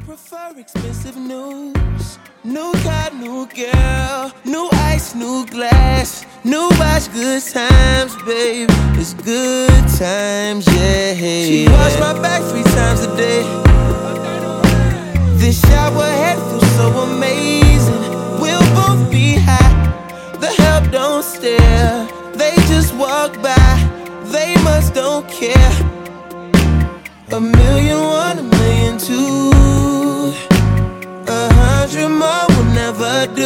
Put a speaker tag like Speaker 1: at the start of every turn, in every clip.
Speaker 1: prefer expensive news. New car, new girl, new ice, new glass, new watch, good times, babe. It's good times, yeah. She wash my back 3 times a day. This shower head feels so amazing. We'll both be high. The help don't stare. They just walk by. They must don't care. 1,000,001, 1,000,002. 100 more will never do.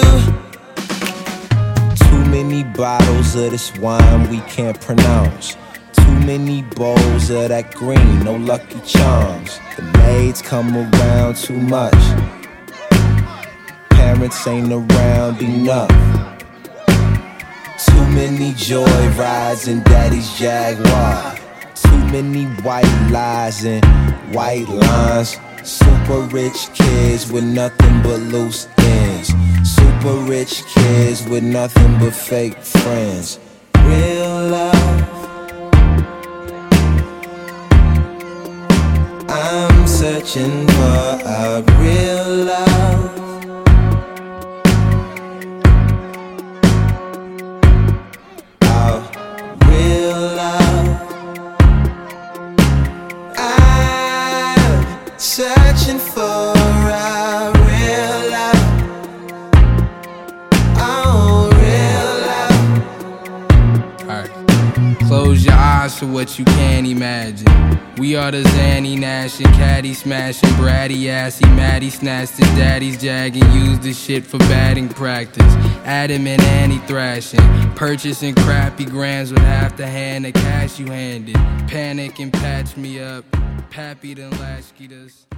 Speaker 1: Too many bottles of this wine we can't pronounce. Too many bowls of that green, no Lucky Charms. The maids come around too much. Parents ain't around enough. Too many joy rides in daddy's Jaguar. Too many white lies and white lines. Super rich kids with nothing but loose ends. Super rich kids with nothing but fake friends. Real love, I'm searching for a real love. A real love. I'm searching for a real love. Oh, real love.
Speaker 2: Alright, close your eyes for what you can't imagine. We are the Zanny Nash and Caddy smashing, bratty assy, Maddie snatched his daddy's jag and used the shit for batting practice. Adam and Annie thrashing, purchasing crappy grams with half the hand of cash you handed. Panic and patch me up, Pappy done latchkeyed us.